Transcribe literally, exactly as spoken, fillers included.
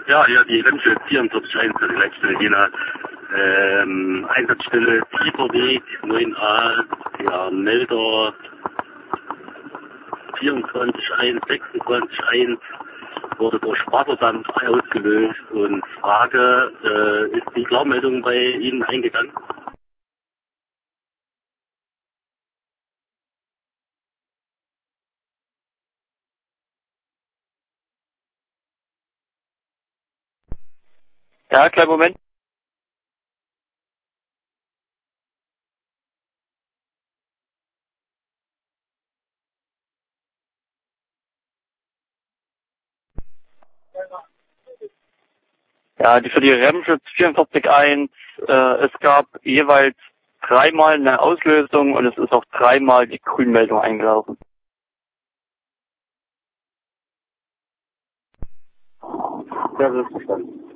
Ja, ja, die Remsche vierundvierzig eins, die Leitstelle Jena. Ähm, Einsatzstelle Tieferweg neun a, ja, Melder vierundzwanzig eins, sechsundzwanzig eins wurde durch Wasserdampf ausgelöst und Frage, äh, ist die Klarmeldung bei Ihnen eingegangen? Ja, kleinen Moment. Ja, die für die Remschutz vierundvierzig eins, äh, es gab jeweils dreimal eine Auslösung und es ist auch dreimal die Grünmeldung eingelaufen. Das ist verstanden.